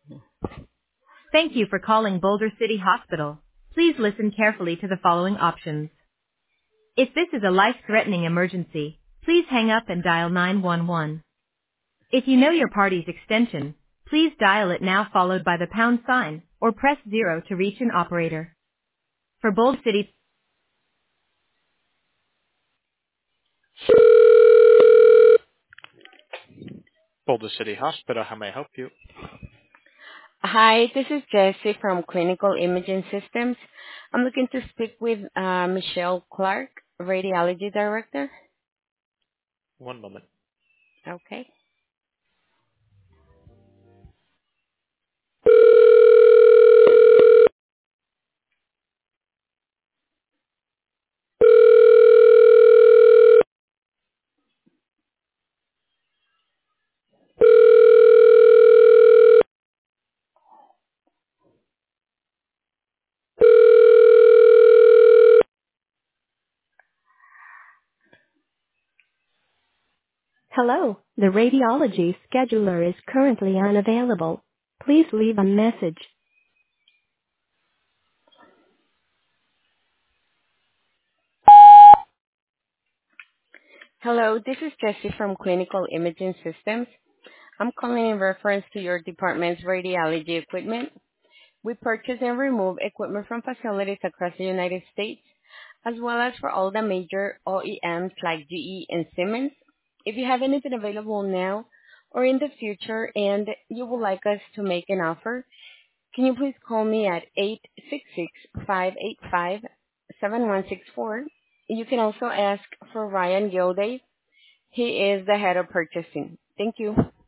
Thank you for calling Boulder City Hospital. Please listen carefully to the following options. If this is a life-threatening emergency, please hang up and dial 911. If you know your party's extension, please dial it now followed by the pound sign, or press 0 to reach an operator. For Boulder City, Boulder City Hospital, how may I help you? Hi, this is Jessie from Clinical Imaging Systems. I'm looking to speak with Michelle Clark, Radiology Director. One moment. Okay. Hello, the radiology scheduler is currently unavailable. Please leave a message. Hello, this is Jessie from Clinical Imaging Systems. I'm calling in reference to your department's radiology equipment. We purchase and remove equipment from facilities across the United States, as well as for all the major OEMs like GE and Siemens. If you have anything available now or in the future and you would like us to make an offer, can you please call me at 866-585-7164? You can also ask for Ryan Gilday. He is the head of purchasing. Thank you.